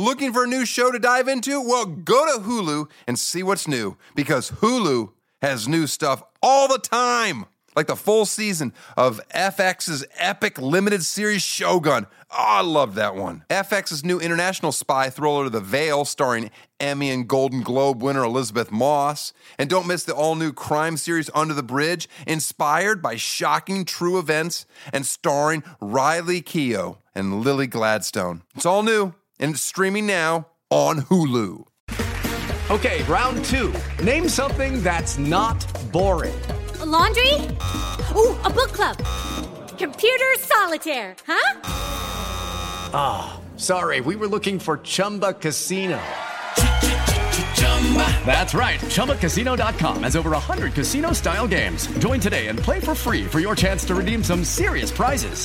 Looking for a new show to dive into? Well, go to Hulu and see what's new, because Hulu has new stuff all the time. Like the full season of FX's epic limited series Shogun. Oh, I love that one. FX's new international spy thriller, The Veil, starring Emmy and Golden Globe winner Elizabeth Moss. And don't miss the all-new crime series Under the Bridge, inspired by shocking true events and starring Riley Keough and Lily Gladstone. It's all new, and it's streaming now on Hulu. Okay, round two. Name something that's not boring. A laundry? Ooh, a book club. Computer solitaire, huh? Ah, sorry, we were looking for Chumba Casino. That's right, ChumbaCasino.com has over 100 casino-style games. Join today and play for free for your chance to redeem some serious prizes.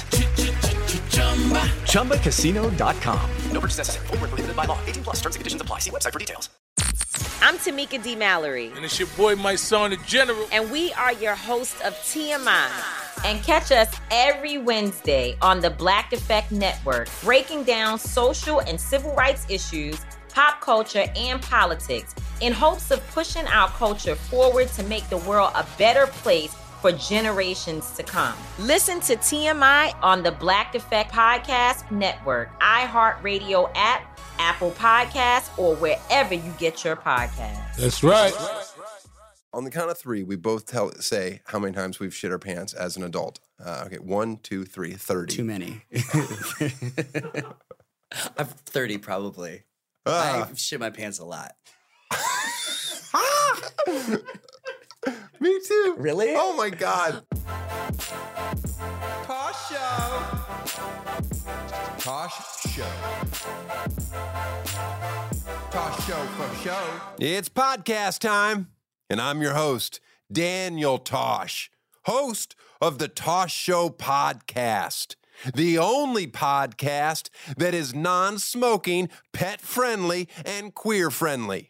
ChumbaCasino.com. No purchase necessary. Void where prohibited by law. 18+ terms and conditions apply. See website for details. I'm Tamika D. Mallory. And it's your boy, my son, the General. And we are your hosts of TMI. And catch us every Wednesday on the Black Effect Network, breaking down social and civil rights issues, pop culture, and politics in hopes of pushing our culture forward to make the world a better place for generations to come. Listen to TMI on the Black Effect Podcast Network, iHeartRadio app, Apple Podcasts, or wherever you get your podcasts. That's right. On the count of three, we both say how many times we've shit our pants as an adult. Okay, 1, 2, 3, 30. Too many. I've 30 probably. I shit my pants a lot. Me too. Really? Oh my God. Tosh Show. Tosh Show. Tosh Show for show. It's podcast time, and I'm your host, Daniel Tosh, host of the Tosh Show podcast, the only podcast that is non-smoking, pet-friendly, and queer-friendly.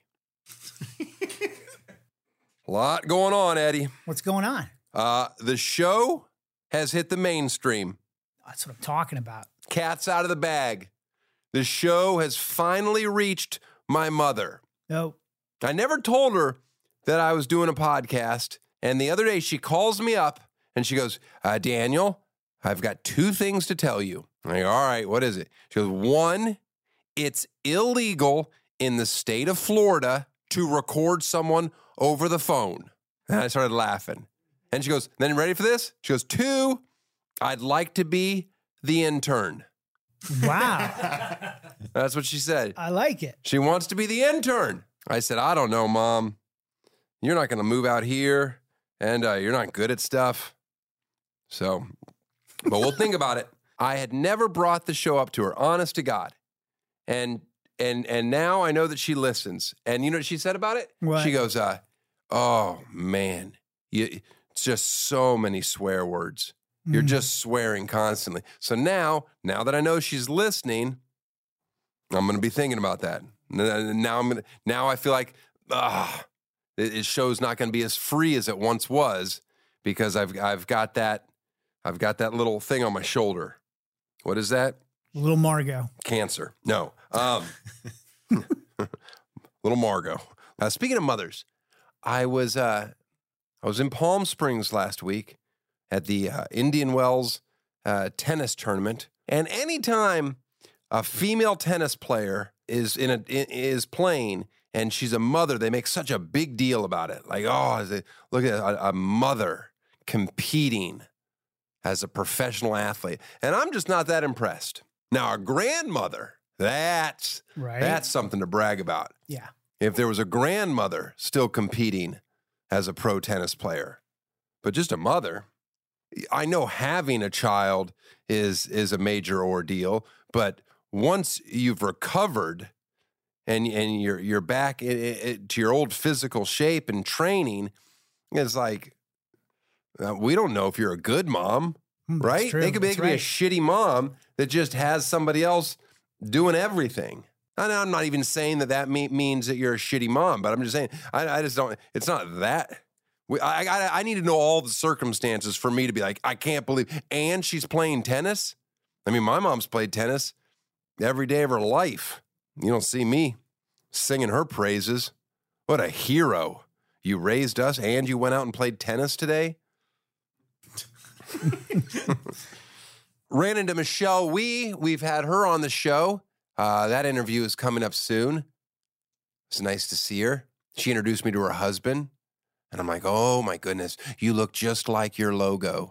A lot going on, Eddie. What's going on? The show has hit the mainstream. That's what I'm talking about. Cat's out of the bag. The show has finally reached my mother. No. I never told her that I was doing a podcast, and the other day she calls me up and she goes, Daniel, I've got 2 things to tell you. I'm like, all right, what is it? She goes, 1, it's illegal in the state of Florida to record someone over the phone. And I started laughing. And she goes, then ready for this? She goes, 2, I'd like to be the intern. Wow. That's what she said. I like it. She wants to be the intern. I said, I don't know, Mom. You're not going to move out here, and you're not good at stuff. So, but we'll think about it. I had never brought the show up to her, honest to God. And now I know that she listens. And you know what she said about it? What? She goes, oh, man, it's just so many swear words. You're just swearing constantly. So now that I know she's listening, I'm going to be thinking about that. Now I feel like the show's not going to be as free as it once was because I've got that little thing on my shoulder. What is that? Little Margot. Cancer. No. Little Margot. Speaking of mothers, I was in Palm Springs last week at the Indian Wells tennis tournament, and anytime a female tennis player is playing and she's a mother, they make such a big deal about it. Like, look at a mother competing as a professional athlete, and I'm just not that impressed. Now, a grandmother, that's something to brag about. Yeah. If there was a grandmother still competing as a pro tennis player, but just a mother, I know having a child is a major ordeal, but once you've recovered and you're back to your old physical shape and training, it's like, we don't know if you're a good mom, right? True. They could be a shitty mom that just has somebody else doing everything. And I'm not even saying that means that you're a shitty mom, but I'm just saying, I just don't, it's not that. I need to know all the circumstances for me to be like, I can't believe, and she's playing tennis? I mean, my mom's played tennis every day of her life. You don't see me singing her praises. What a hero. You raised us and you went out and played tennis today? Ran into Michelle Wee. We've had her on the show. That interview is coming up soon. It's nice to see her. She introduced me to her husband. And I'm like, oh my goodness, you look just like your logo.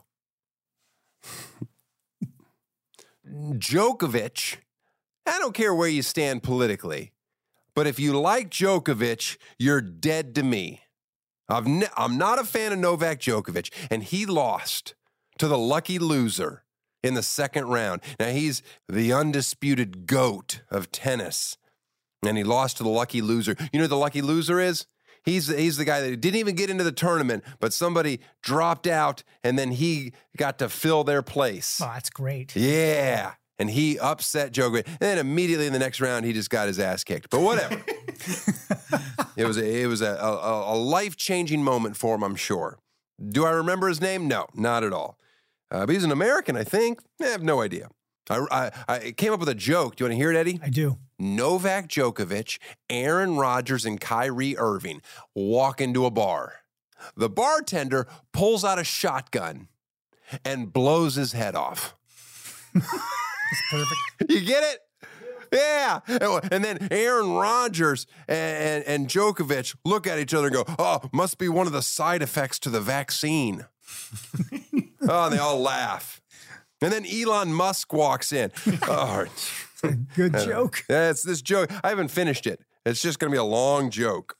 Djokovic, I don't care where you stand politically, but if you like Djokovic, you're dead to me. I'm not a fan of Novak Djokovic, and he lost to the lucky loser in the second round. Now, he's the undisputed GOAT of tennis, and he lost to the lucky loser. You know who the lucky loser is? He's the guy that didn't even get into the tournament, but somebody dropped out, and then he got to fill their place. Oh, that's great. Yeah. And he upset Djokovic. And then immediately in the next round, he just got his ass kicked. But whatever. It was a life-changing moment for him, I'm sure. Do I remember his name? No, not at all. But he's an American, I think. I have no idea. I came up with a joke. Do you want to hear it, Eddie? I do. Novak Djokovic, Aaron Rodgers, and Kyrie Irving walk into a bar. The bartender pulls out a shotgun and blows his head off. It's perfect. You get it? Yeah. And then Aaron Rodgers and Djokovic look at each other and go, oh, must be one of the side effects to the vaccine. Oh, they all laugh. And then Elon Musk walks in. Oh, Good joke. yeah, it's this joke. I haven't finished it. It's just going to be a long joke.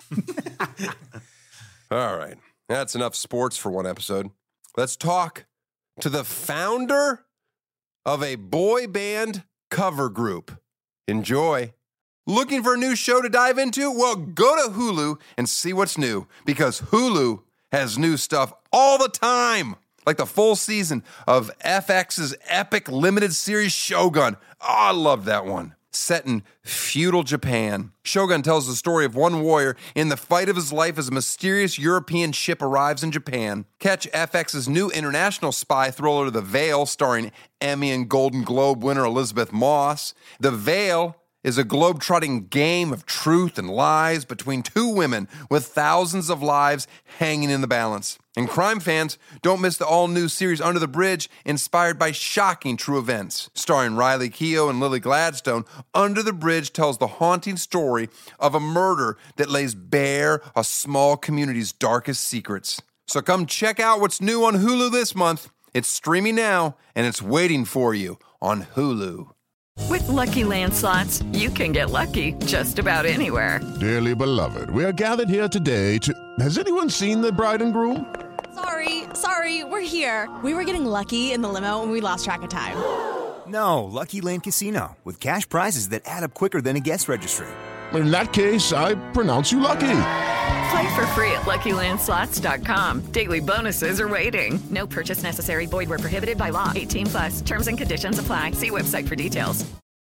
All right. That's enough sports for one episode. Let's talk to the founder of a boy band cover group. Enjoy. Looking for a new show to dive into? Well, go to Hulu and see what's new, because Hulu has new stuff all the time. Like the full season of FX's epic limited series Shogun. Oh, I love that one. Set in feudal Japan, Shogun tells the story of one warrior in the fight of his life as a mysterious European ship arrives in Japan. Catch FX's new international spy thriller, The Veil, starring Emmy and Golden Globe winner Elizabeth Moss. The Veil is a globe-trotting game of truth and lies between two women with thousands of lives hanging in the balance. And crime fans, don't miss the all-new series Under the Bridge, inspired by shocking true events. Starring Riley Keough and Lily Gladstone, Under the Bridge tells the haunting story of a murder that lays bare a small community's darkest secrets. So come check out what's new on Hulu this month. It's streaming now, and it's waiting for you on Hulu. With Lucky Land Slots, you can get lucky just about anywhere. Dearly beloved, we are gathered here today to... Has anyone seen the bride and groom? Sorry, we're here. We were getting lucky in the limo and we lost track of time. No, Lucky Land Casino, with cash prizes that add up quicker than a guest registry. In that case, I pronounce you lucky. Play for free at LuckyLandSlots.com. Daily bonuses are waiting. No purchase necessary. Void where prohibited by law. 18+. Terms and conditions apply. See website for details.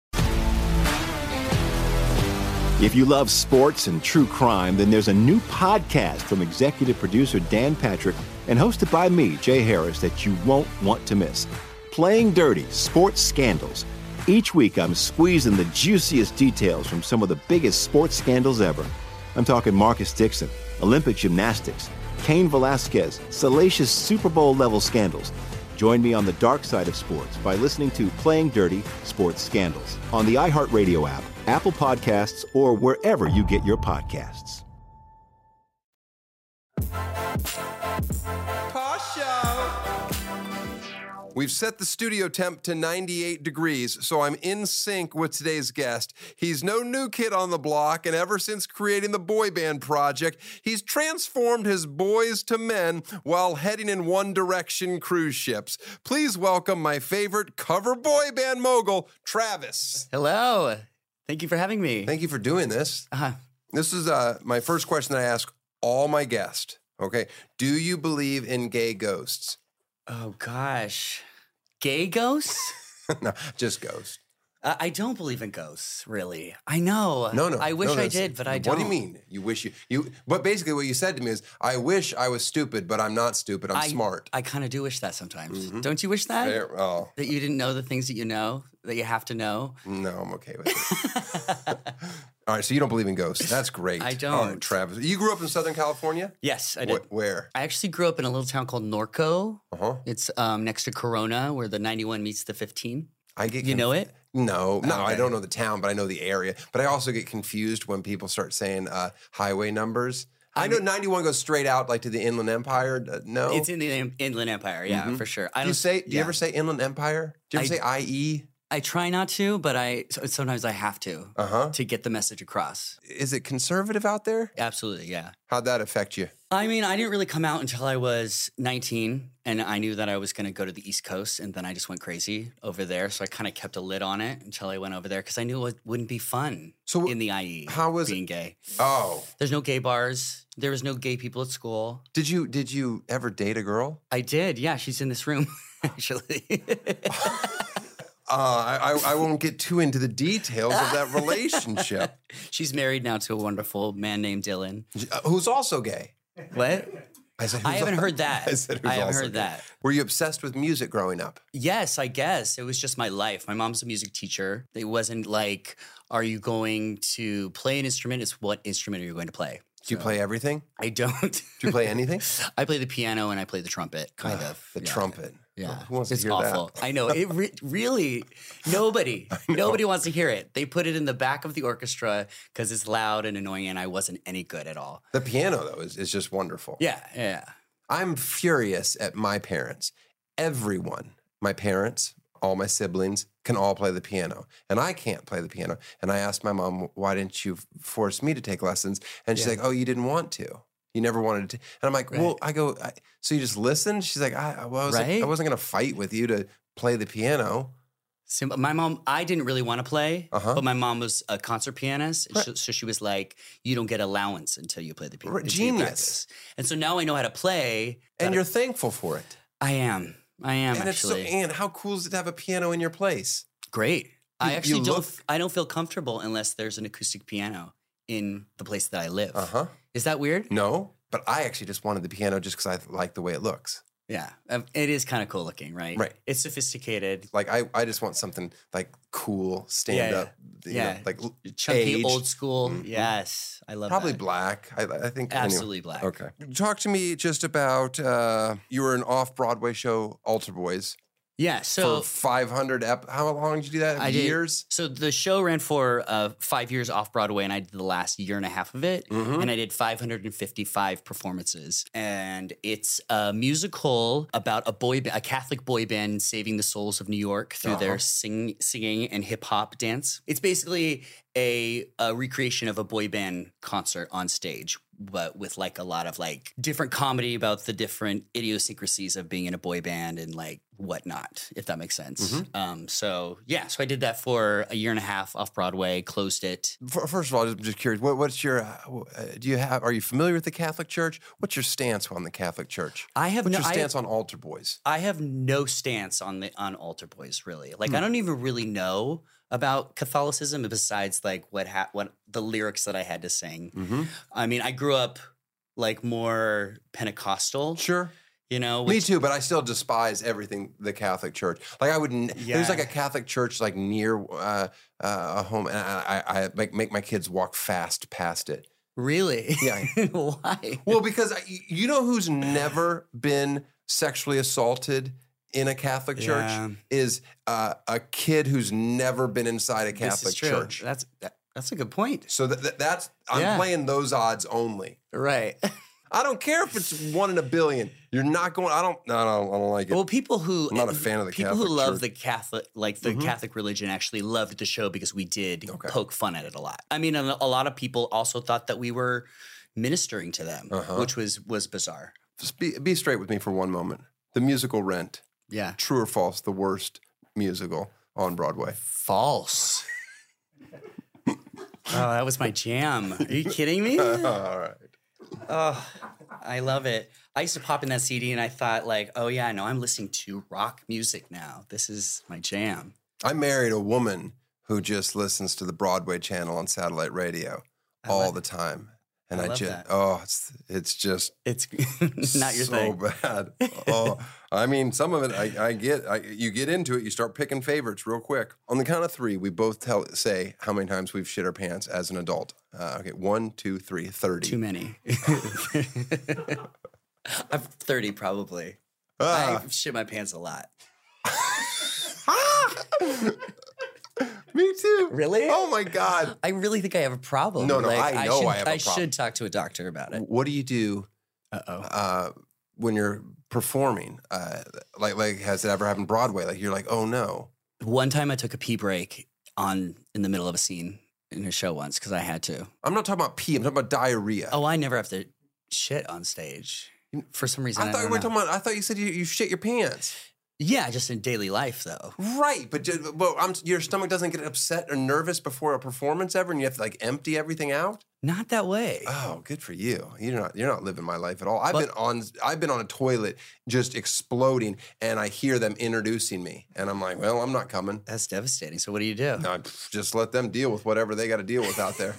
If you love sports and true crime, then there's a new podcast from executive producer Dan Patrick and hosted by me, Jay Harris, that you won't want to miss. Playing Dirty: Sports Scandals. Each week, I'm squeezing the juiciest details from some of the biggest sports scandals ever. I'm talking Marcus Dixon, Olympic gymnastics, Cain Velasquez, salacious Super Bowl-level scandals. Join me on the dark side of sports by listening to Playing Dirty: Sports Scandals on the iHeartRadio app, Apple Podcasts, or wherever you get your podcasts. We've set the studio temp to 98 degrees, so I'm in sync with today's guest. He's no new kid on the block, and ever since creating the boy band project, he's transformed his boys to men while heading in one direction cruise ships. Please welcome my favorite cover boy band mogul, Travis. Hello. Thank you for having me. Thank you for doing this. This is my first question that I ask all my guests. Okay. Do you believe in gay ghosts? Oh, gosh. Gay ghosts? No, just ghosts. I don't believe in ghosts, really. I know. No. I wish I did, but I don't. What do you mean? You wish you... But basically what you said to me is, I wish I was stupid, but I'm not stupid. I'm smart. I kind of do wish that sometimes. Mm-hmm. Don't you wish that? Oh. That you didn't know the things that you know? that you have to know? No, I'm okay with it. All right, so you don't believe in ghosts. That's great. I don't. Oh, Travis. You grew up in Southern California? Yes, I did. Where? I actually grew up in a little town called Norco. Uh-huh. It's next to Corona, where the 91 meets the 15. You know it? No, Okay. I don't know the town, but I know the area. But I also get confused when people start saying highway numbers. I know 91 goes straight out like to the Inland Empire. No, It's in the Inland Empire, yeah, for sure. Do you ever say Inland Empire? Do you ever say IE? I try not to, but sometimes I have to to get the message across. Is it conservative out there? Absolutely, yeah. How'd that affect you? I mean, I didn't really come out until I was 19, and I knew that I was going to go to the East Coast, and then I just went crazy over there. So I kind of kept a lid on it until I went over there because I knew it wouldn't be fun in the IE. How was being gay? Oh, there's no gay bars. There was no gay people at school. Did you ever date a girl? I did. Yeah, she's in this room actually. I won't get too into the details of that relationship. She's married now to a wonderful man named Dylan, who's also gay. What? I haven't heard that. I haven't heard that. Were you obsessed with music growing up? Yes, I guess. It was just my life. My mom's a music teacher. It wasn't like, are you going to play an instrument? It's what instrument are you going to play? Do you play everything? I don't. Do you play anything? I play the piano and I play the trumpet, kind of. The trumpet. Yeah. Who wants to It's hear awful. that? I know. It really, nobody wants to hear it. They put it in the back of the orchestra because it's loud and annoying and I wasn't any good at all. The piano, though, is just wonderful. Yeah. I'm furious at my parents. Everyone, my parents, all my siblings, can all play the piano. And I can't play the piano. And I asked my mom, why didn't you force me to take lessons? And she's like, oh, you didn't want to. You never wanted to. And I'm like, well, so you just listened? She's like, I wasn't going to fight with you to play the piano. So my mom, I didn't really want to play, but my mom was a concert pianist. Right. So she was like, you don't get allowance until you play the piano. Genius. And so now I know how to play. And you're thankful for it. I am and actually. And how cool is it to have a piano in your place? Great. I actually don't feel comfortable unless there's an acoustic piano in the place that I live. Is that weird? No, but I actually just wanted the piano just because I like the way it looks. Yeah, it is kind of cool looking, right? Right. It's sophisticated. Like I just want something like cool, stand up, you know, like chunky, aged. old school. Mm-hmm. Yes, I love Probably that. black. I think Absolutely black. Okay. Talk to me just about you were an off-Broadway show, Altar Boys. Yeah, so for 500 how long did you do that? Years? So the show ran for 5 years off Broadway, and I did the last year and a half of it, and I did 555 performances. And it's a musical about a Catholic boy band saving the souls of New York through their singing and hip hop dance. It's basically a recreation of a boy band concert on stage, but with like a lot of like different comedy about the different idiosyncrasies of being in a boy band and like whatnot, if that makes sense. So I did that for a year and a half off Broadway, closed it. First of all, I'm just curious, what's your, are you familiar with the Catholic Church? What's your stance on the Catholic Church? What's your stance on Altar Boys? I have no stance on Altar Boys, really. Like, I don't even really know about Catholicism besides like what the lyrics that I had to sing. I mean, I grew up like more Pentecostal. Sure. You know, me too, but I still despise everything the Catholic Church. Like I would, there's like a Catholic church like near a home, and I make my kids walk fast past it. Really? Yeah. Why? Well, because you know who's never been sexually assaulted in a Catholic church is a kid who's never been inside a Catholic church. That's a good point. So that's I'm playing those odds only. Right. I don't care if it's 1 in a billion. You're not going. I don't like it. Well, I'm not a fan of the Catholic people who love Church. the Catholic, like the Catholic religion, actually loved the show because we did poke fun at it a lot. I mean, a lot of people also thought that we were ministering to them, which was bizarre. Just be straight with me for one moment. The musical Rent. Yeah. True or false? The worst musical on Broadway. False. Oh, that was my jam. Are you kidding me? All right. Oh, I love it. I used to pop in that CD and I thought like, oh yeah, no, I'm listening to rock music now. This is my jam. I married a woman who just listens to the Broadway channel on satellite radio all the time. And I I love just, that. it's just, it's not your so thing. bad. Oh, I mean, some of it I get. You get into it, you start picking favorites real quick. On the count of 3, we both say how many times we've shit our pants as an adult. Okay, 1, 2, 3, 30. Too many. I'm 30 probably. I shit my pants a lot. Me too. Really? Oh my God. I really think I have a problem. No, I know I have a problem. I should talk to a doctor about it. What do you do when you're performing? Like, has it ever happened Broadway? Like, you're like, oh no. One time I took a pee break in the middle of a scene in a show once because I had to. I'm not talking about pee. I'm talking about diarrhea. Oh, I never have to shit on stage. For some reason, I thought you said you shit your pants. Yeah, just in daily life, though. Right, but your stomach doesn't get upset or nervous before a performance ever, and you have to like empty everything out. Not that way. Oh, good for you. You're not living my life at all. I've been on a toilet just exploding, and I hear them introducing me, and I'm like, well, I'm not coming. That's devastating. So what do you do? No, just let them deal with whatever they got to deal with out there.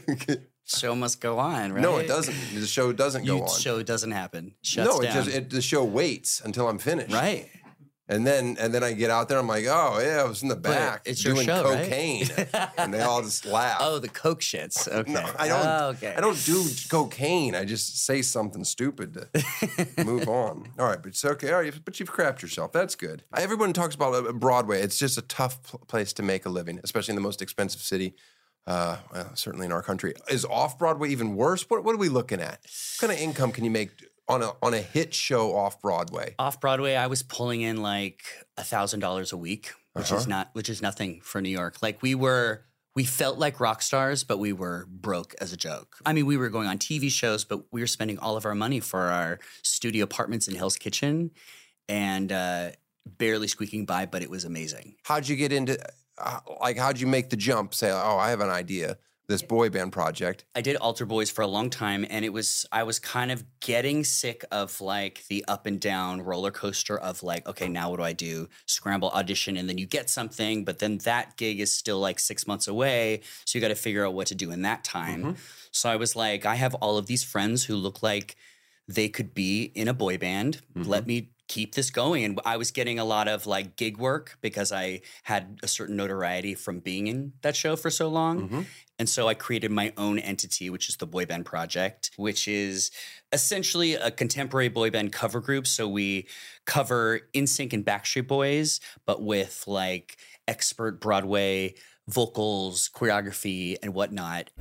Show must go on, right? No, it doesn't. The show doesn't go on. The show doesn't happen. Shuts down. The show waits until I'm finished. Right. And then I get out there. I'm like, oh yeah, I was in the back doing show, cocaine, right? And they all just laugh. Oh, the coke shits. Okay. No, I don't. I don't do cocaine. I just say something stupid to move on. All right, but it's okay. All right, but you've crapped yourself. That's good. Everyone talks about Broadway. It's just a tough place to make a living, especially in the most expensive city. Certainly in our country. Is off-Broadway even worse? What are we looking at? What kind of income can you make on a hit show off-Broadway? Off-Broadway, I was pulling in like $1,000 a week, which is nothing for New York. Like we felt like rock stars, but we were broke as a joke. I mean, we were going on TV shows, but we were spending all of our money for our studio apartments in Hell's Kitchen and barely squeaking by, but it was amazing. How'd you get into... how'd you make the jump? Say, oh, I have an idea. This boy band project. I did Altar Boys for a long time, and I was kind of getting sick of like the up and down roller coaster of like, okay, now what do I do? Scramble, audition, and then you get something, but then that gig is still like 6 months away, so you got to figure out what to do in that time. Mm-hmm. So I was like, I have all of these friends who look like they could be in a boy band. Mm-hmm. Let me keep this going. And I was getting a lot of like gig work because I had a certain notoriety from being in that show for so long. Mm-hmm. And so I created my own entity, which is the Boy Band Project, which is essentially a contemporary boy band cover group. So we cover NSYNC and Backstreet Boys, but with like expert Broadway vocals, choreography, and whatnot.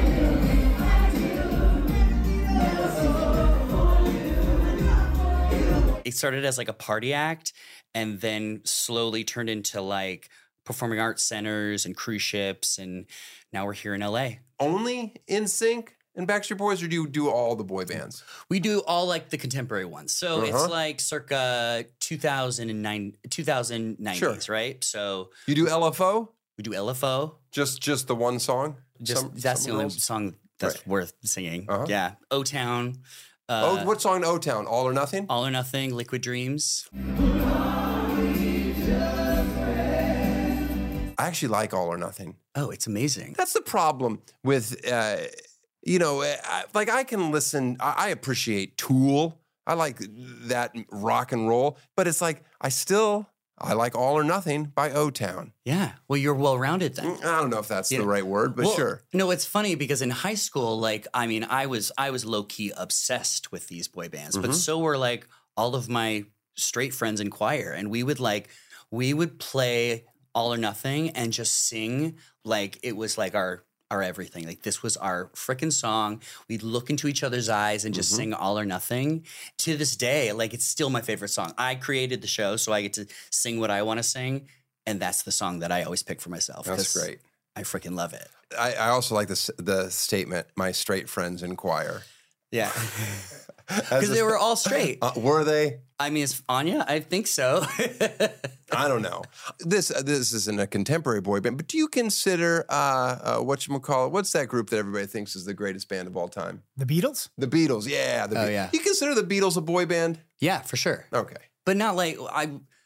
It started as like a party act and then slowly turned into like performing arts centers and cruise ships. And now we're here in LA. Only NSYNC and Backstreet Boys, or do you do all the boy bands? We do all like the contemporary ones. So it's like circa 2090s, sure. Right? So you do LFO? We do LFO. Just the one song? That's the only song that's worth singing. Uh-huh. Yeah. O-Town. What song in O-Town? All or Nothing? All or Nothing, Liquid Dreams. I actually like All or Nothing. Oh, it's amazing. That's the problem with, I can listen. I appreciate Tool. I like that rock and roll. But it's like, I like All or Nothing by O-Town. Yeah. Well, you're well-rounded then. I don't know if that's the right word, but sure. No, it's funny because in high school, I was low-key obsessed with these boy bands, but so were like all of my straight friends in choir. And we would play All or Nothing and just sing like it was like our everything. Like this was our frickin' song. We'd look into each other's eyes and just sing All or Nothing. To this day, like it's still my favorite song. I created the show, so I get to sing what I want to sing, and that's the song that I always pick for myself. That's great. I freaking love it. I also like the statement, my straight friends in choir. Yeah. Because they were all straight. Were they? I mean, it's Anya. I think so. I don't know. This isn't a contemporary boy band, but do you consider whatchamacallit? What's that group that everybody thinks is the greatest band of all time? The Beatles? The Beatles, yeah. Yeah. You consider the Beatles a boy band? Yeah, for sure. Okay. But not like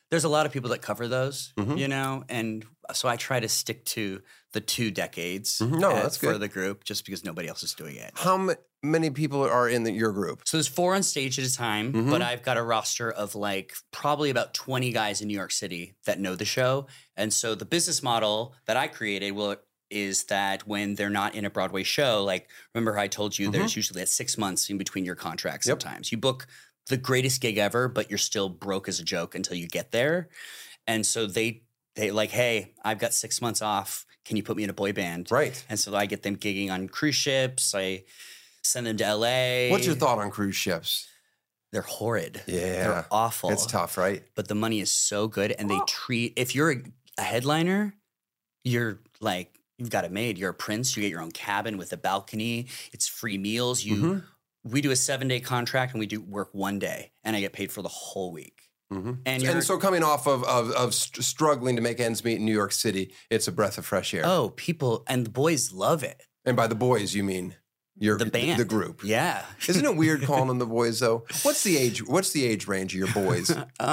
there's a lot of people that cover those, Mm-hmm. you know, and so I try to stick to the 2 decades that's for good. the group just because nobody else is doing it. How many people are in your group? So there's 4 on stage at a time, Mm-hmm. but I've got a roster of like probably about 20 guys in New York City that know the show. And so the business model that I created is that when they're not in a Broadway show, like remember how I told you there's usually that 6 months in between your contracts sometimes. You book the greatest gig ever, but you're still broke as a joke until you get there. And so they like, hey, I've got 6 months off. Can you put me in a boy band? Right. And so I get them gigging on cruise ships. I send them to LA. What's your thought on cruise ships? They're horrid. Yeah. They're awful. It's tough, right? But the money is so good. And they if you're a headliner, you're like, you've got it made. You're a prince. You get your own cabin with a balcony. It's free meals. We do a 7-day contract and we do work 1 day and I get paid for the whole week. And so coming off of struggling to make ends meet in New York City, it's a breath of fresh air. Oh, people and the boys love it. And by the boys, you mean the band, the group. Yeah. Isn't it weird calling them the boys though? What's the age range of your boys?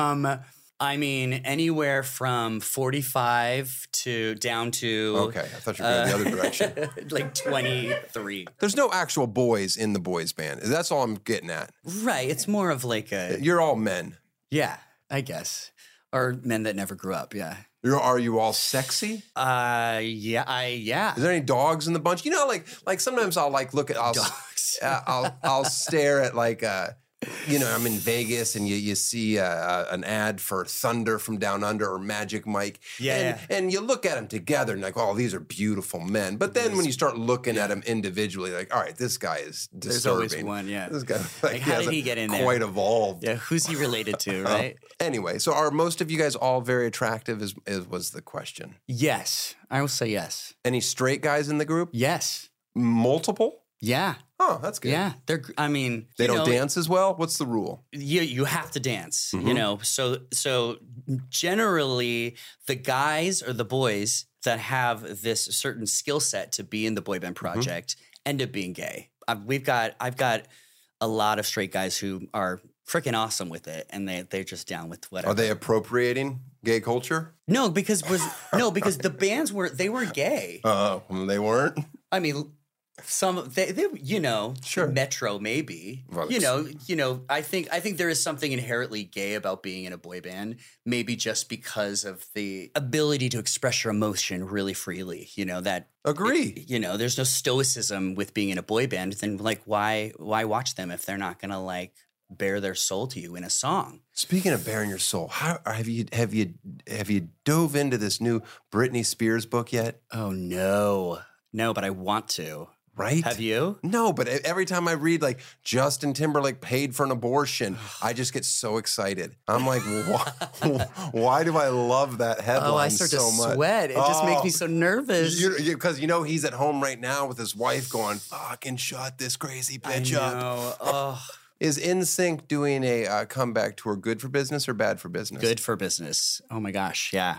I mean, anywhere from 45 to down to... Okay, I thought you were going the other direction. Like 23. There's no actual boys in the boys band. That's all I'm getting at. Right. It's more of like a... You're all men. Yeah, I guess. Or men that never grew up, yeah. Are you all sexy? Yeah. Is there any dogs in the bunch? You know, like sometimes I'll like look at... Dogs. I'll stare at like... you know, I'm in Vegas and you see an ad for Thunder from Down Under or Magic Mike. Yeah. And you look at them together and like, oh, these are beautiful men. But then when you start looking at them individually, like, all right, this guy is disturbing. There's always one, yeah. This guy, like how did he get in there? Quite evolved. Yeah, who's he related to, right? Anyway, so are most of you guys all very attractive was the question. Yes. I will say yes. Any straight guys in the group? Yes. Multiple? Yeah. Oh, that's good. Yeah. They don't dance as well? What's the rule? You have to dance, you know. So generally the guys or the boys that have this certain skill set to be in the boy band project end up being gay. I've got a lot of straight guys who are freaking awesome with it and they're just down with whatever. Are they appropriating gay culture? No, because the bands were gay. They weren't? I mean, some they you know, sure. Metro maybe. Well, you know, I think there is something inherently gay about being in a boy band, maybe just because of the ability to express your emotion really freely, you know, that agree. You know, there's no stoicism with being in a boy band, then like why watch them if they're not going to like bare their soul to you in a song? Speaking of bearing your soul, how have you dove into this new Britney Spears book yet? Oh no, but I want to. Right? Have you? No, but every time I read like Justin Timberlake paid for an abortion, I just get so excited. I'm like, why do I love that headline so much? Oh, I start to sweat. It just makes me so nervous. Because you know he's at home right now with his wife going, fucking shut this crazy bitch up. Oh. Is NSYNC doing a comeback tour good for business or bad for business? Good for business. Oh my gosh, yeah.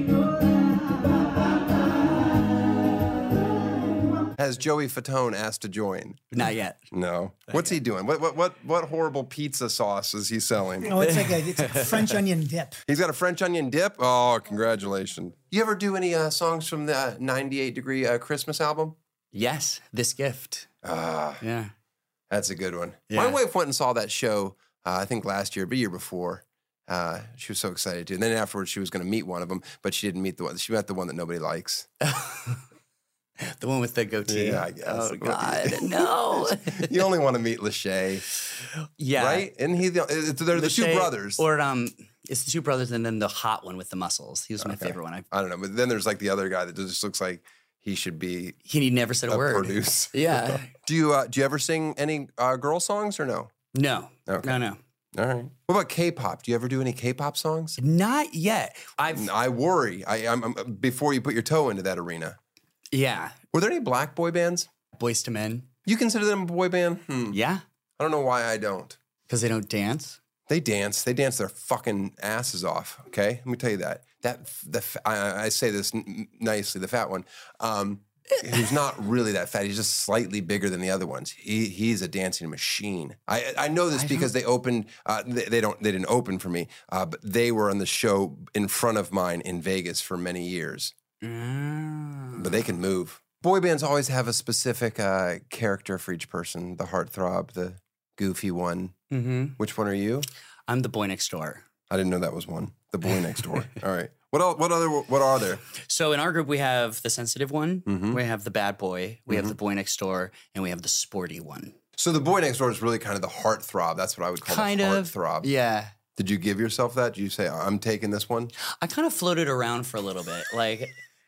Has Joey Fatone asked to join? Not yet. No. What's he doing? What horrible pizza sauce is he selling? Oh, it's a French onion dip. He's got a French onion dip? Oh, congratulations. You ever do any songs from the 98 Degree Christmas album? Yes. This Gift. Yeah. That's a good one. Yeah. My wife went and saw that show, I think last year, but year before. She was so excited to. And then afterwards, she was going to meet one of them, but she didn't meet the one. She met the one that nobody likes. The one with the goatee. Yeah, I guess. Oh, God, no. You only want to meet Lachey. Yeah. Right? And they're the two brothers. Or it's the two brothers and then the hot one with the muscles. He was my favorite one. I don't know. But then there's like the other guy that just looks like he should be. He never said a word. Produce. Yeah. Do you ever sing any girl songs or no? No. Okay. No. All right. What about K-pop? Do you ever do any K-pop songs? Not yet. I worry. I'm before you put your toe into that arena. Yeah. Were there any black boy bands? Boys to Men. You consider them a boy band? Yeah. I don't know why I don't. Because they don't dance? They dance. They dance their fucking asses off, okay? Let me tell you that. I say this nicely, the fat one. who's not really that fat. He's just slightly bigger than the other ones. He's a dancing machine. I know this because they opened. They didn't open for me, but they were on the show in front of mine in Vegas for many years. But they can move. Boy bands always have a specific character for each person. The heartthrob, the goofy one. Mm-hmm. Which one are you? I'm the boy next door. I didn't know that was one. The boy next door. All right. What are there? So in our group, we have the sensitive one, Mm-hmm. we have the bad boy, we have the boy next door, and we have the sporty one. So the boy next door is really kind of the heartthrob. That's what I would call Kind the of. heartthrob. Yeah. Did you give yourself that? Did you say, I'm taking this one? I kind of floated around for a little bit. Like,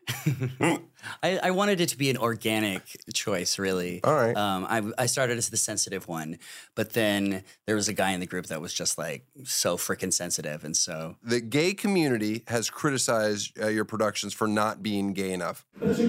I wanted it to be an organic choice, really. All right. I started as the sensitive one, but then there was a guy in the group that was just like so freaking sensitive. And so The gay community has criticized your productions for not being gay enough.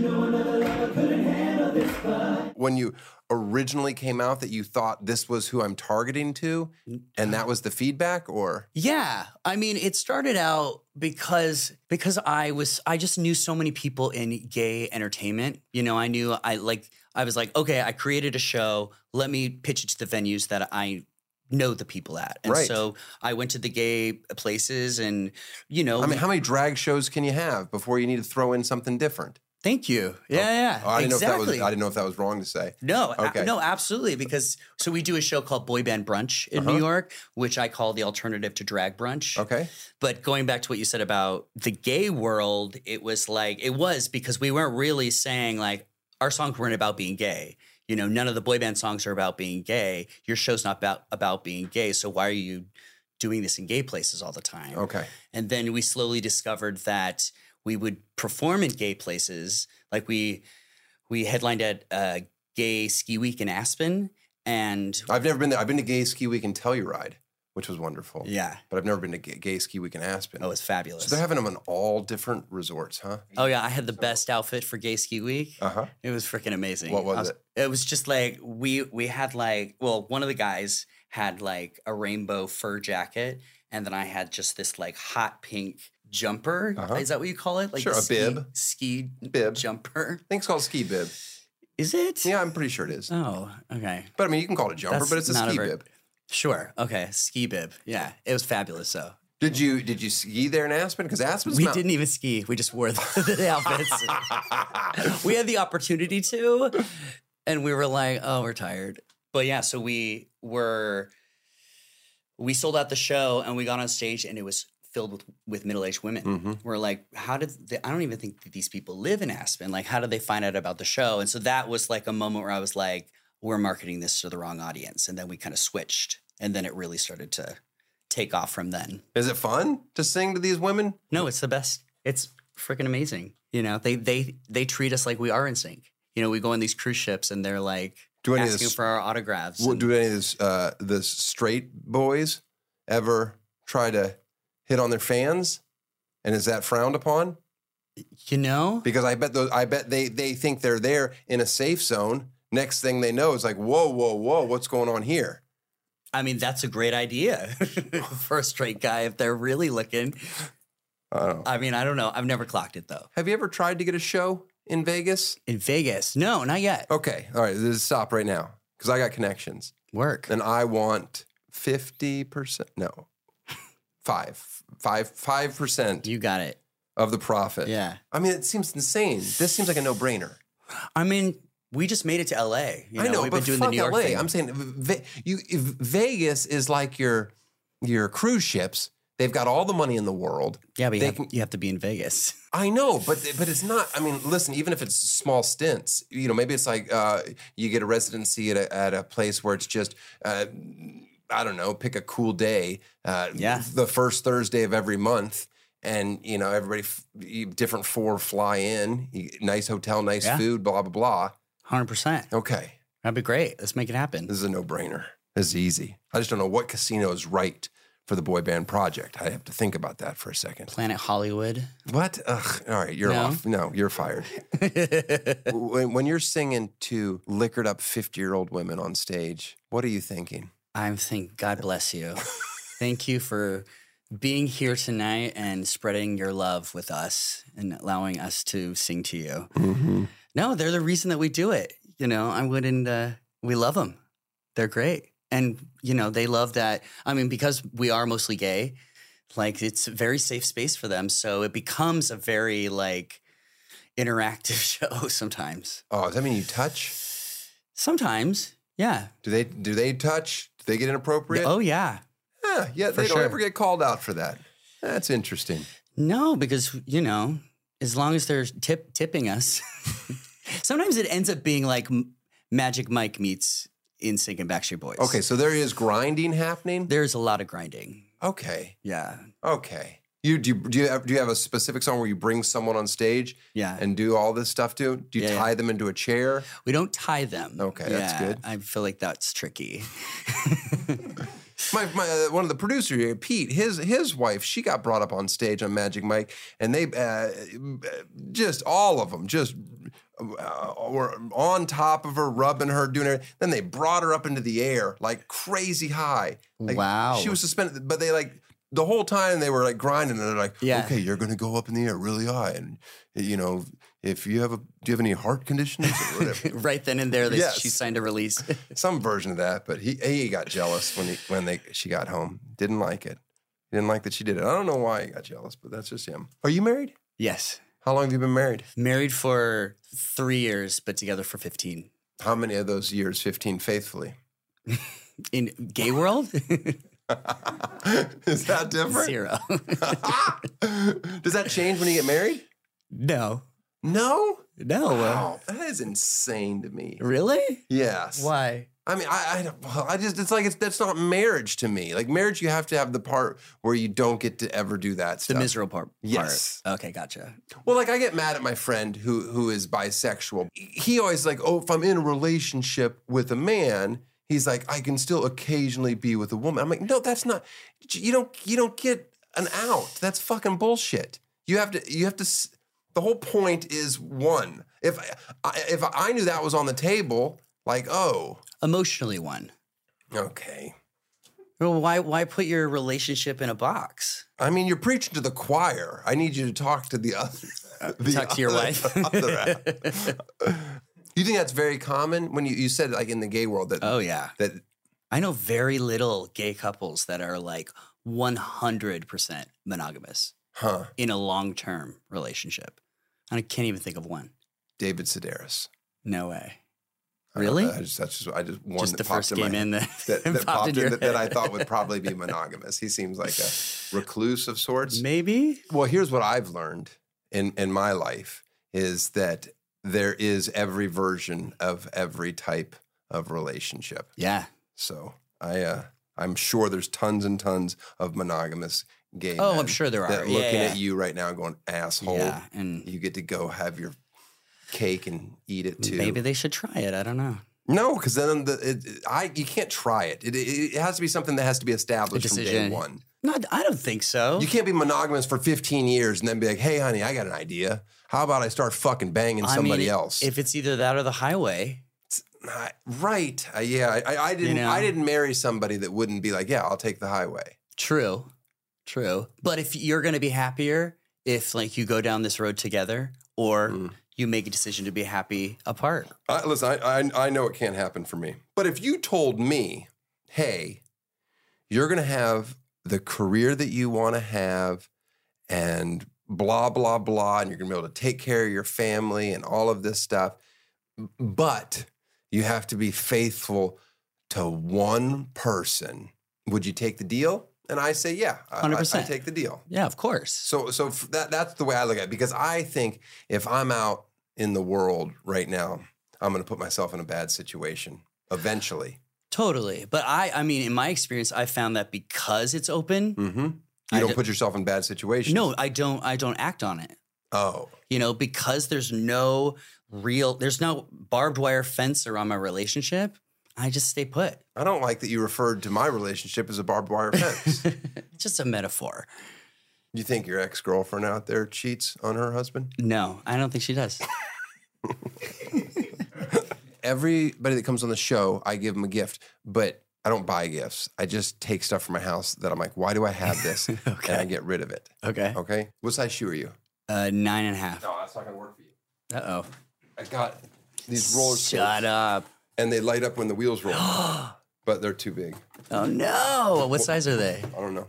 When you originally came out, that you thought this was who I'm targeting to, and that was the feedback, or? yeah, I mean, it started out because I just knew so many people in gay entertainment. You know, I was like, okay, I created a show. Let me pitch it to the venues that I know the people at. And Right. so I went to the gay places and, you know. I mean, how many drag shows can you have before you need to throw in something different? Thank you. Yeah, Oh, I didn't exactly. know if that was wrong to say. No, Okay. no, absolutely. Because so we do a show called Boy Band Brunch in New York, which I call the alternative to drag brunch. Okay. But going back to what you said about the gay world, it was because we weren't really saying like our songs weren't about being gay. You know, none of the boy band songs are about being gay. Your show's not about being gay. So why are you doing this in gay places all the time? Okay. And then we slowly discovered that we would perform in gay places. Like we headlined at Gay Ski Week in Aspen. And I've never been there. I've been to Gay Ski Week in Telluride, which was wonderful. Yeah. But I've never been to Gay Ski Week in Aspen. Oh, it's fabulous. So they're having them in all different resorts, huh? Oh yeah, I had the best outfit for Gay Ski Week. Uh-huh. It was freaking amazing. What was it? It was just like we had like, well, one of the guys had like a rainbow fur jacket, and then I had just this like hot pink jumper. Is that what you call it? Like Sure, the a ski bib jumper. I think it's called ski bib. Is it? Yeah, I'm pretty sure it is. Oh, okay. But I mean, you can call it a jumper, That's but it's a not ski very- bib. Sure. Okay. Ski bib. Yeah, it was fabulous. So Did you ski there in Aspen? Because Aspen's we didn't even ski. We just wore the outfits. We had the opportunity to, and we were like, "Oh, we're tired." But yeah, so we sold out the show, and we got on stage, and it was filled with middle-aged women. Mm-hmm. We're like, I don't even think that these people live in Aspen. Like, how did they find out about the show? And so that was like a moment where I was like, we're marketing this to the wrong audience. And then we kind of switched, and then it really started to take off from then. Is it fun to sing to these women? No, it's the best. It's freaking amazing. You know, they treat us like we are in sync. You know, we go on these cruise ships, and they're like asking for our autographs. Do any of the straight boys ever try to hit on their fans? And is that frowned upon? You know? Because I bet they think they're there in a safe zone. Next thing they know is like, whoa, what's going on here? I mean, that's a great idea for a straight guy if they're really looking. I mean, I don't know. I've never clocked it, though. Have you ever tried to get a show in Vegas? In Vegas? No, not yet. Okay. All right. Let's stop right now because I got connections. Work. And I want 50%. No, 5%. You got it. Of the profit. Yeah. I mean, it seems insane. This seems like a no-brainer. I mean, we just made it to LA. I know, we've but been doing fuck the New York LA. thing. I'm saying Vegas is like your cruise ships. They've got all the money in the world. Yeah, but you have to be in Vegas. I know, but it's not. I mean, listen. Even if it's small stints, you know, maybe it's like you get a residency at a place where it's just. I don't know. Pick a cool day. The first Thursday of every month, and you know everybody. Different four fly in. Nice hotel, nice food. Blah blah blah. 100%. Okay, that'd be great. Let's make it happen. This is a no-brainer. This is easy. I just don't know what casino is right for the boy band project. I have to think about that for a second. Planet Hollywood. What? Ugh. All right, you're off. No, you're fired. when you're singing to liquored up 50-year-old women on stage, what are you thinking? I'm thinking, God bless you. Thank you for being here tonight and spreading your love with us and allowing us to sing to you. Mm-hmm. No, they're the reason that we do it. You know, I wouldn't, we love them. They're great. And, you know, they love that. I mean, because we are mostly gay, like it's a very safe space for them. So it becomes a very like interactive show sometimes. Oh, does that mean you touch? Sometimes, yeah. Do they touch? Do they get inappropriate? Oh, yeah. Yeah, they don't ever get called out for that. That's interesting. No, because, you know, as long as they're tipping us. Sometimes it ends up being like Magic Mike meets NSYNC and Backstreet Boys. Okay, so there is grinding happening? There's a lot of grinding. Okay. Yeah. Okay. Do you have a specific song where you bring someone on stage and do all this stuff to? Do you tie them into a chair? We don't tie them. Okay, that's good. I feel like that's tricky. My one of the producers here, Pete, his wife, she got brought up on stage on Magic Mike, and they just all of them just were on top of her, rubbing her, doing everything. Then they brought her up into the air like crazy high. Like, wow. She was suspended, but they like the whole time they were like grinding, and they're like, okay, you're going to go up in the air really high, and you know, if you have do you have any heart conditions or whatever? Right then and there, she signed a release. Some version of that, but he got jealous when she got home. Didn't like it. He didn't like that she did it. I don't know why he got jealous, but that's just him. Are you married? Yes. How long have you been married? Married for 3 years, but together for 15. How many of those years, 15, faithfully? In gay world? Is that different? 0. Does that change when you get married? No. No? No. Wow, that is insane to me. Really? Yes. Why? I mean, that's not marriage to me. Like marriage, you have to have the part where you don't get to ever do that stuff. The miserable part. Yes. Okay, gotcha. Well, like I get mad at my friend who is bisexual. He always like, oh, if I'm in a relationship with a man, he's like, I can still occasionally be with a woman. I'm like, no, that's not. You don't get an out. That's fucking bullshit. You have to. The whole point is one. If I knew that was on the table, like, oh. Emotionally one. Okay. Well, why put your relationship in a box? I mean, you're preaching to the choir. I need you to talk to the other. Talk to your wife. You think that's very common when you said like in the gay world that? Oh yeah. That I know very little gay couples that are like 100% monogamous. In a long-term relationship. I can't even think of one. David Sedaris. No way. Really? I just one just that the popped first in came my, in that popped in that I thought would probably be monogamous. He seems like a recluse of sorts. Maybe. Well, here's what I've learned in my life is that there is every version of every type of relationship. Yeah. So I'm sure there's tons and tons of monogamous gay men. Oh, I'm sure there are. That looking at you right now going, asshole. Yeah, and you get to go have your cake and eat it too. Maybe they should try it. I don't know. No, because then you can't try it. It has to be something that has to be established from day one. No, I don't think so. You can't be monogamous for 15 years and then be like, hey, honey, I got an idea. How about I start fucking banging somebody else? If it's either that or the highway. Right. Yeah. I didn't marry somebody that wouldn't be like, yeah, I'll take the highway. True. But if you're going to be happier if like you go down this road together or you make a decision to be happy apart. Listen, I know it can't happen for me. But if you told me, hey, you're going to have the career that you want to have and blah, blah, blah, and you're going to be able to take care of your family and all of this stuff, but you have to be faithful to one person, would you take the deal? And I say, yeah, 100%. I take the deal. Yeah, of course. So that's the way I look at it, because I think if I'm out in the world right now, I'm going to put myself in a bad situation eventually. Totally. But I mean, in my experience, I found that because it's open. You don't put yourself in bad situations. No, I don't act on it. Oh. Because there's no barbed wire fence around my relationship. I just stay put. I don't like that you referred to my relationship as a barbed wire fence. Just a metaphor. You think your ex-girlfriend out there cheats on her husband? No, I don't think she does. Everybody that comes on the show, I give them a gift, but I don't buy gifts. I just take stuff from my house that I'm like, why do I have this? Okay. And I get rid of it. Okay. Okay. What size shoe are you? 9.5. No, that's not going to work for you. Uh-oh. I got these roller skates. Shut up. And they light up when the wheels roll. But they're too big. Oh, no. What size are they? I don't know.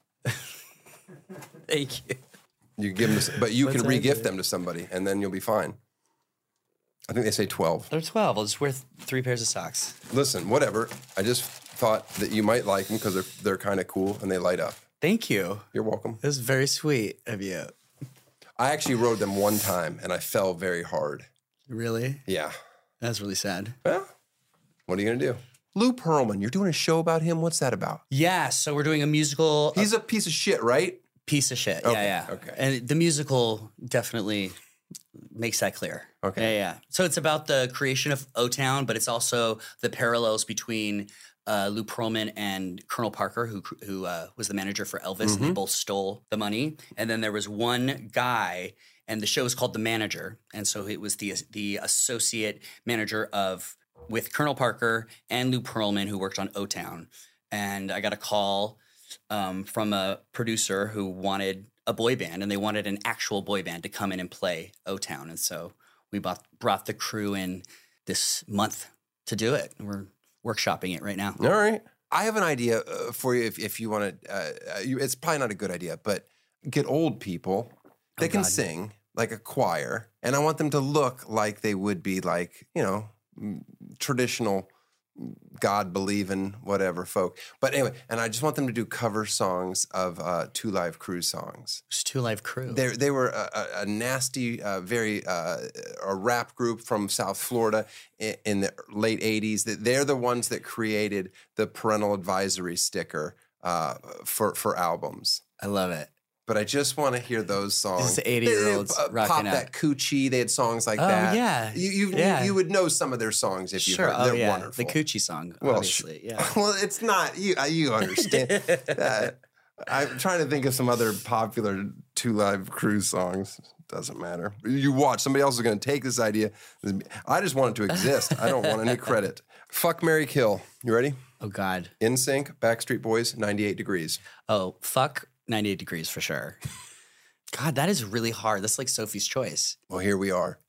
Thank you. You give them, but you can size re-gift are them to somebody, and then you'll be fine. I think they say 12. They're 12. I'll just wear 3 pairs of socks. Listen, whatever. I just thought that you might like them because they're kind of cool and they light up. Thank you. You're welcome. It was very sweet of you. I actually rode them one time, and I fell very hard. Really? Yeah. That's really sad. Well, what are you going to do? Lou Pearlman, you're doing a show about him? What's that about? Yeah, so we're doing a musical. He's a piece of shit, right? Piece of shit. Okay, Yeah. okay. And the musical definitely makes that clear. Okay. Yeah. So it's about the creation of O-Town, but it's also the parallels between Lou Pearlman and Colonel Parker, who was the manager for Elvis, and they both stole the money. And then there was one guy, and the show was called The Manager, and so it was the associate manager with Colonel Parker and Lou Pearlman, who worked on O-Town. And I got a call from a producer who wanted a boy band, and they wanted an actual boy band to come in and play O-Town. And so we brought the crew in this month to do it. We're workshopping it right now. All right. I have an idea for you if you want to. It's probably not a good idea, but get old people. They can sing like a choir, and I want them to look like they would be like, traditional God-believing whatever folk. But anyway, and I just want them to do cover songs of Two Live Crew songs. It's Two Live Crew. They were a nasty, a rap group from South Florida in the late 80s. They're the ones that created the parental advisory sticker for albums. I love it. But I just want to hear those songs. This is 80-year-olds rocking Pop out. That Coochie. They had songs like Oh, that. yeah. You would know some of their songs if you heard. They're wonderful. The Coochie song, Well, obviously. Yeah. Well, it's not. You understand. I'm trying to think of some other popular Two Live Crew songs. Doesn't matter. You watch. Somebody else is going to take this idea. I just want it to exist. I don't want any credit. Fuck, marry, kill. You ready? Oh, God. NSYNC, Backstreet Boys, 98 Degrees. Oh, fuck 98 Degrees for sure. God, that is really hard. That's like Sophie's Choice. Well, here we are.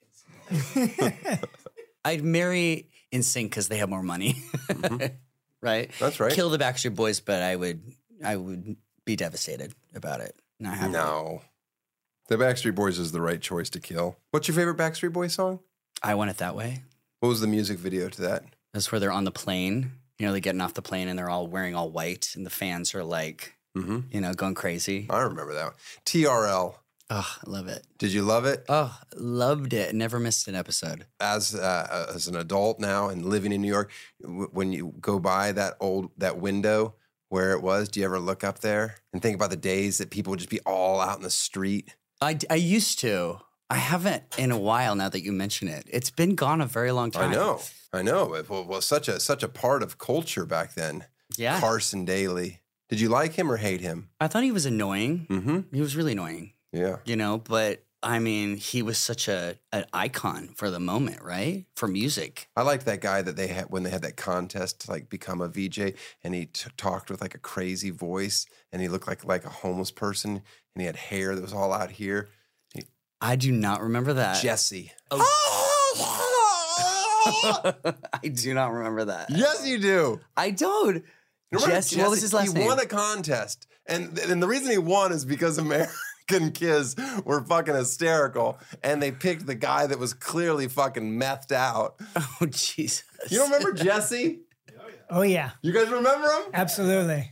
I'd marry NSYNC because they have more money. Right? That's right. Kill the Backstreet Boys, but I would be devastated about it. Not happy. No. The Backstreet Boys is the right choice to kill. What's your favorite Backstreet Boys song? I Want It That Way. What was the music video to that? That's where they're on the plane. They're getting off the plane and they're all wearing all white, and the fans are like, going crazy. I remember that one. TRL. Oh, I love it. Did you love it? Oh, loved it. Never missed an episode. As an adult now and living in New York, when you go by that window where it was, do you ever look up there and think about the days that people would just be all out in the street? I used to. I haven't in a while now that you mention it. It's been gone a very long time. I know. It was such a part of culture back then. Yeah. Carson Daly. Did you like him or hate him? I thought he was annoying. Mm-hmm. He was really annoying. Yeah. But I mean, he was such an icon for the moment, right? For music. I liked that guy that they had when they had that contest to become a VJ, and he talked with a crazy voice, and he looked like a homeless person, and he had hair that was all out here. I do not remember that. Jesse. Oh. I do not remember that. Yes, you do. I don't. Jesse, what was his last name? He won a contest, and the reason he won is because American kids were fucking hysterical, and they picked the guy that was clearly fucking methed out. Oh, Jesus. You don't remember Jesse? Oh, yeah. You guys remember him? Absolutely.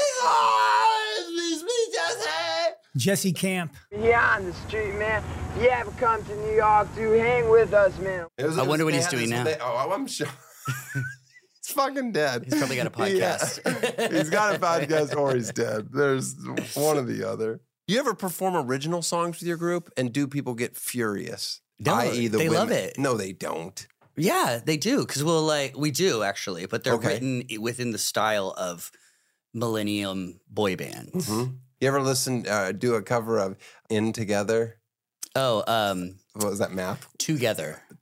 Jesse Camp. Yeah, on the street, man. If you ever come to New York, do hang with us, man. I wonder what he's doing now. I'm sure. He's fucking dead. He's probably got a podcast. Yeah. He's got a podcast or he's dead. There's one or the other. You ever perform original songs with your group and do people get furious? No, i.e. the they women. love it. No, they don't. Yeah, they do. Because we do actually, but they're written within the style of millennium boy bands. Mm-hmm. You ever do a cover of In Together? Oh, what was that, Math? Together.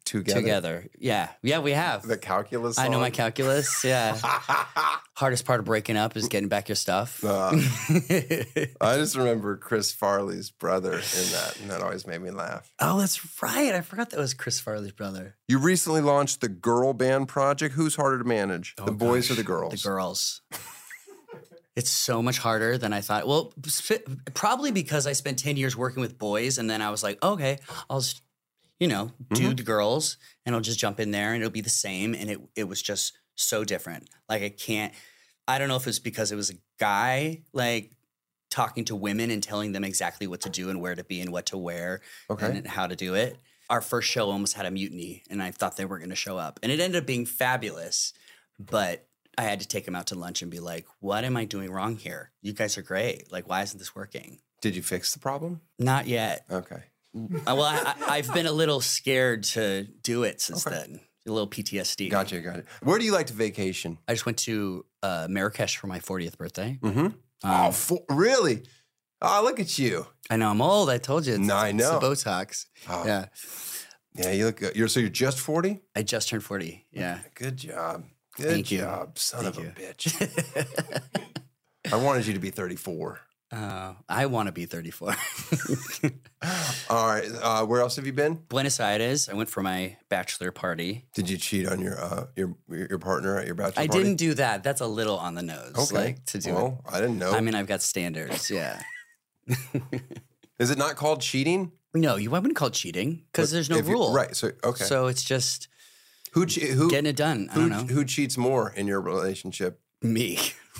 together. Yeah, we have. The calculus song? I know my calculus, yeah. Hardest part of breaking up is getting back your stuff. I just remember Chris Farley's brother in that, and that always made me laugh. Oh, that's right. I forgot that was Chris Farley's brother. You recently launched the Girl Band Project. Who's harder to manage, the boys or the girls? The girls. It's so much harder than I thought. Well, probably because I spent 10 years working with boys, and then I was like, okay, I'll just, do the girls, and I'll just jump in there, and it'll be the same. And it was just so different. Like, I don't know if it was because it was a guy, like, talking to women and telling them exactly what to do and where to be and what to wear and how to do it. Our first show almost had a mutiny, and I thought they weren't going to show up. And it ended up being fabulous, but I had to take them out to lunch and be like, what am I doing wrong here? You guys are great. Like, why isn't this working? Did you fix the problem? Not yet. Okay. Well, I've been a little scared to do it since then. A little PTSD. Gotcha. Where do you like to vacation? I just went to Marrakesh for my 40th birthday. Mm-hmm. Really? Oh, look at you. I know. I'm old. I told you. I know. It's the Botox. Oh. Yeah. Yeah, you look good. So you're just 40? I just turned 40. Yeah. Good job. Thank you. Son of a bitch. I wanted you to be 34. I want to be 34. All right. Where else have you been? Buenos Aires. I went for my bachelor party. Did you cheat on your partner at your bachelor party? I didn't do that. That's a little on the nose. Okay. Like, to do it. I didn't know. I mean, I've got standards. Yeah. Is it not called cheating? No, I wouldn't call it cheating because there's no rule. Right. So, okay. So it's just who getting it done. I don't know. Who cheats more in your relationship? Me.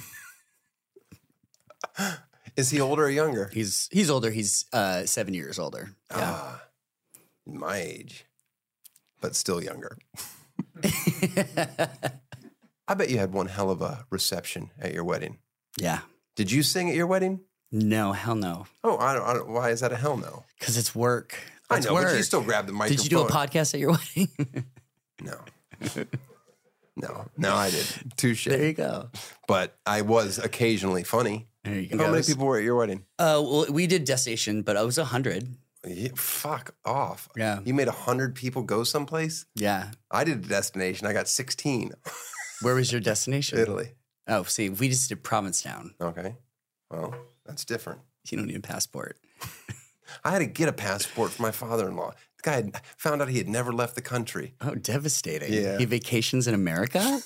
Is he older or younger? He's older. He's 7 years older. Yeah. My age, but still younger. I bet you had one hell of a reception at your wedding. Yeah. Did you sing at your wedding? No, hell no. Oh, I don't. Why is that a hell no? Because it's work. I know, but you still grab the microphone. Did you do a podcast at your wedding? No, I didn't. Touche. There you go. But I was occasionally funny. There you go. How many people were at your wedding? Well, we did Destination, but I was 100. Yeah, fuck off. Yeah. You made 100 people go someplace? Yeah. I did a Destination. I got 16. Where was your destination? Italy. Oh, see, we just did Provincetown. Okay. Well, that's different. You don't need a passport. I had to get a passport for my father-in-law. The guy found out he had never left the country. Oh, devastating. Yeah. He vacations in America?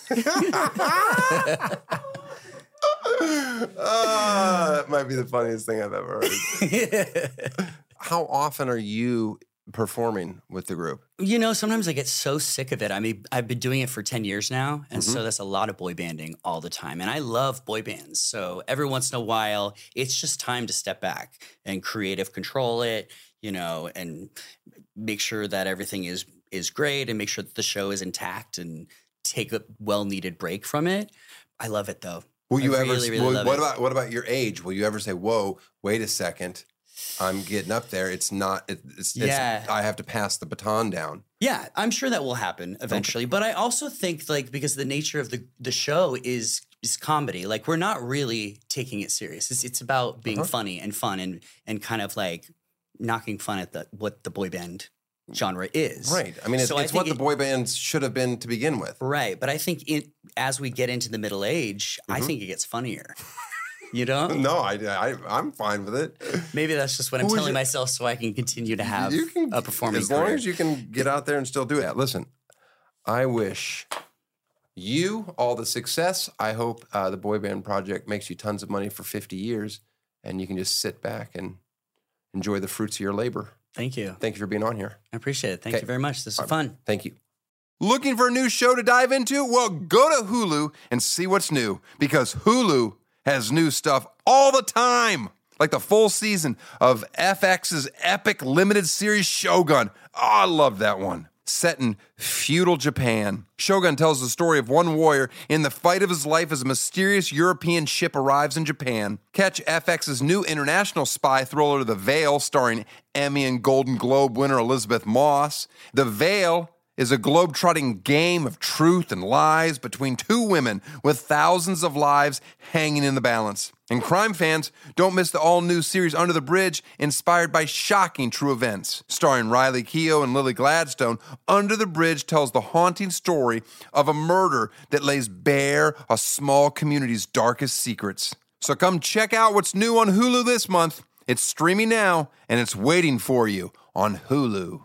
That might be the funniest thing I've ever heard. How often are you performing with the group? Sometimes I get so sick of it. I mean, I've been doing it for 10 years now, and so that's a lot of boy banding all the time. And I love boy bands. So every once in a while, it's just time to step back and creative control it, and make sure that everything is great and make sure that the show is intact and take a well-needed break from it. I love it, though. Will you ever? Really love it. What about your age? Will you ever say, "Whoa, wait a second, I'm getting up there. It's not. I have to pass the baton down." Yeah, I'm sure that will happen eventually. Okay. But I also think, because the nature of the show is comedy. Like, we're not really taking it serious. It's about being funny and fun and kind of like knocking fun at what the boy band genre is. Right. I mean, it's what the boy bands should have been to begin with. Right. But I think as we get into the middle age, I think it gets funnier. You know? No, I'm fine with it. Maybe that's just what I'm telling myself so I can continue to have a performing as long career. as you can get out there and still do it. Listen, I wish you all the success. I hope the Boy Band Project makes you tons of money for 50 years and you can just sit back and enjoy the fruits of your labor. Thank you. Thank you for being on here. I appreciate it. Thank you very much. This was fun. Thank you. Looking for a new show to dive into? Well, go to Hulu and see what's new, because Hulu has new stuff all the time, like the full season of FX's epic limited series Shogun. Oh, I love that one. Set in feudal Japan, Shogun tells the story of one warrior in the fight of his life as a mysterious European ship arrives in Japan. Catch FX's new international spy thriller, The Veil, starring Emmy and Golden Globe winner Elizabeth Moss. The Veil is a globe-trotting game of truth and lies between two women with thousands of lives hanging in the balance. And crime fans, don't miss the all-new series Under the Bridge, inspired by shocking true events. Starring Riley Keough and Lily Gladstone, Under the Bridge tells the haunting story of a murder that lays bare a small community's darkest secrets. So come check out what's new on Hulu this month. It's streaming now, and it's waiting for you on Hulu.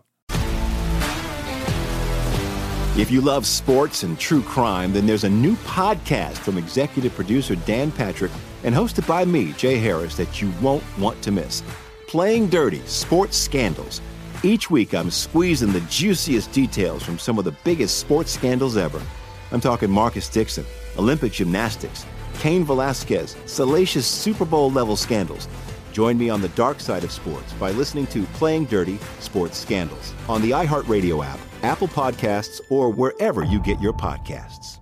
If you love sports and true crime, then there's a new podcast from executive producer Dan Patrick and hosted by me, Jay Harris, that you won't want to miss. Playing Dirty: Sports Scandals. Each week, I'm squeezing the juiciest details from some of the biggest sports scandals ever. I'm talking Marcus Dixon, Olympic gymnastics, Cain Velasquez, salacious Super Bowl-level scandals. Join me on the dark side of sports by listening to Playing Dirty: Sports Scandals on the iHeartRadio app, Apple Podcasts, or wherever you get your podcasts.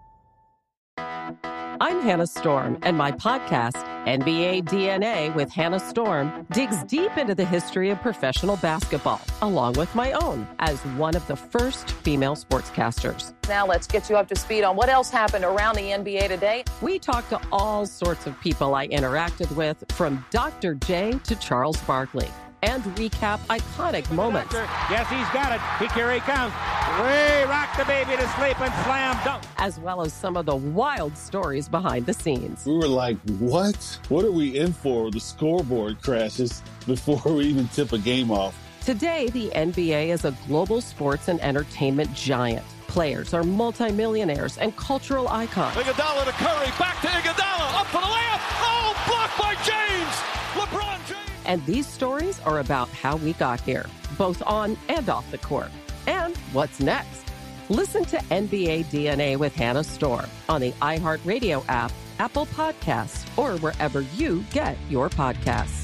I'm Hannah Storm, and my podcast, NBA DNA with Hannah Storm, digs deep into the history of professional basketball, along with my own, as one of the first female sportscasters. Now let's get you up to speed on what else happened around the NBA today. We talked to all sorts of people I interacted with, from Dr. J to Charles Barkley, and recap iconic moments. Yes, he's got it. Here he comes. Way rock the baby to sleep and slam dunk. As well as some of the wild stories behind the scenes. We were like, what? What are we in for? The scoreboard crashes before we even tip a game off. Today, the NBA is a global sports and entertainment giant. Players are multimillionaires and cultural icons. Iguodala to Curry, back to Iguodala, up for the layup. Oh, blocked by James. LeBron James. And these stories are about how we got here, both on and off the court. And what's next? Listen to NBA DNA with Hannah Storm on the iHeartRadio app, Apple Podcasts, or wherever you get your podcasts.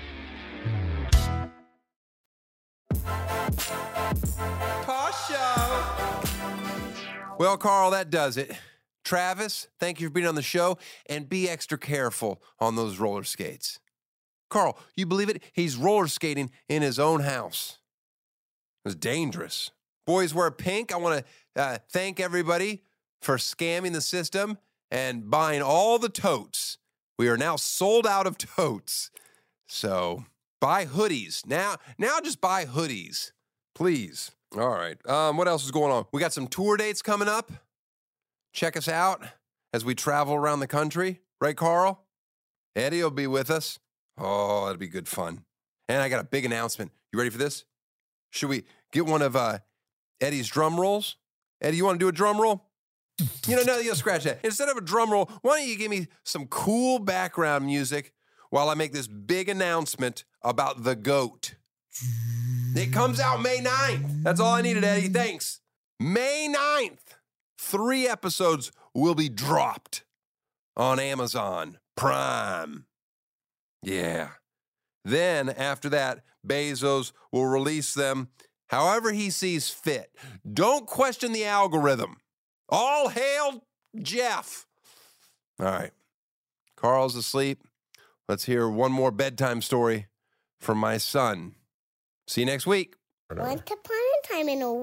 Well, Carl, that does it. Travis, thank you for being on the show, and be extra careful on those roller skates. Carl, you believe it? He's roller skating in his own house. It was dangerous. Boys Wear Pink, I want to thank everybody for scamming the system and buying all the totes. We are now sold out of totes. So buy hoodies. Now just buy hoodies, please. All right. What else is going on? We got some tour dates coming up. Check us out as we travel around the country. Right, Carl? Eddie will be with us. Oh, that'll be good fun. And I got a big announcement. You ready for this? Should we get one of Eddie's drum rolls? Eddie, you want to do a drum roll? No, you'll scratch that. Instead of a drum roll, why don't you give me some cool background music while I make this big announcement about the GOAT? It comes out May 9th. That's all I needed, Eddie. Thanks. May 9th. 3 episodes will be dropped on Amazon Prime. Yeah. Then, after that, Bezos will release them however he sees fit. Don't question the algorithm. All hail Jeff. All right. Carl's asleep. Let's hear one more bedtime story from my son. See you next week. Once upon a time in a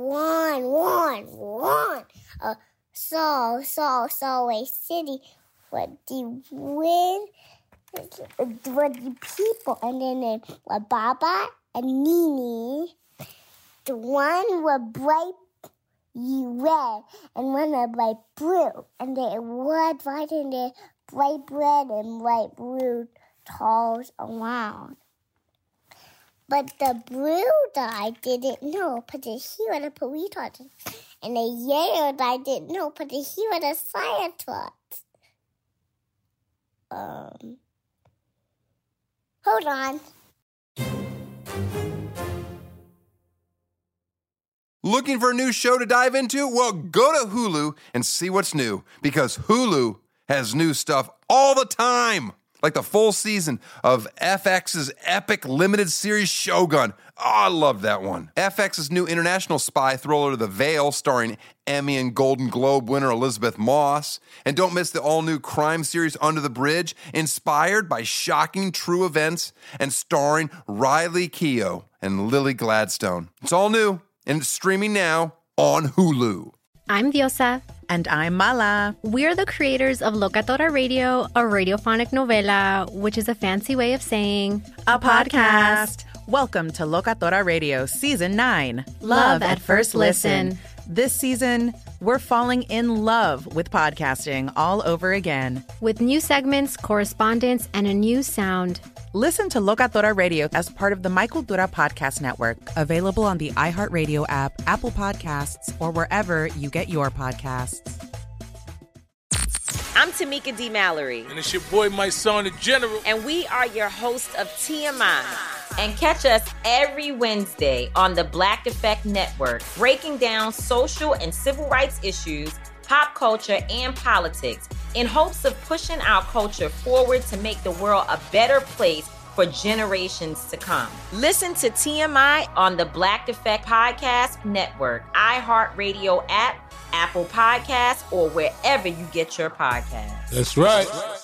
a city with the wind, with the people, and then they were Baba and Nini. The one was bright red and one was bright blue, and they were riding their bright red and bright blue toes around. But the blue guy didn't know, but he was a police officer. And the yellow guy didn't know, but he was a scientist. Hold on. Looking for a new show to dive into? Well, go to Hulu and see what's new, because Hulu has new stuff all the time. Like the full season of FX's epic limited series Shogun. Oh, I love that one. FX's new international spy thriller, The Veil, starring Emmy and Golden Globe winner Elizabeth Moss. And don't miss the all-new crime series Under the Bridge, inspired by shocking true events and starring Riley Keough and Lily Gladstone. It's all new, and it's streaming now on Hulu. I'm Diosa. And I'm Mala. We're the creators of Locatora Radio, a radiophonic novela, which is a fancy way of saying a podcast. Welcome to Locatora Radio Season 9. Love at First Listen. This season, we're falling in love with podcasting all over again. With new segments, correspondence, and a new sound. Listen to Locatora Radio as part of the My Cultura Podcast Network. Available on the iHeartRadio app, Apple Podcasts, or wherever you get your podcasts. I'm Tamika D. Mallory. And it's your boy, my son, the General. And we are your hosts of TMI. And catch us every Wednesday on the Black Effect Network, breaking down social and civil rights issues, pop culture, and politics in hopes of pushing our culture forward to make the world a better place for generations to come. Listen to TMI on the Black Effect Podcast Network, iHeartRadio app, Apple Podcasts, or wherever you get your podcasts. That's right.